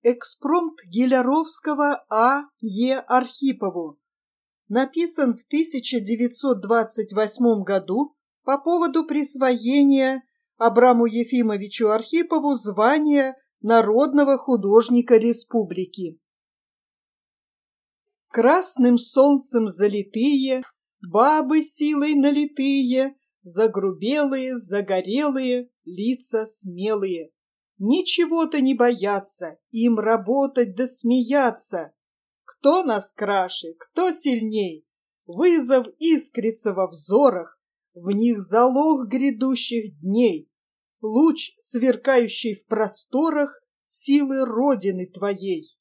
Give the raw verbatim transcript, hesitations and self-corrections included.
Экспромт Гиляровского А. Е. Архипову. Написан в тысяча девятьсот двадцать восьмом году по поводу присвоения Абраму Ефимовичу Архипову звания Народного художника республики. Красным солнцем залитые, бабы силой налитые, загрубелые, загорелые, лица смелые. Ничего-то не боятся, им работать да смеяться. Кто нас краше, кто сильней? Вызов искрится во взорах, в них залог грядущих дней, луч, сверкающий в просторах силы Родины твоей.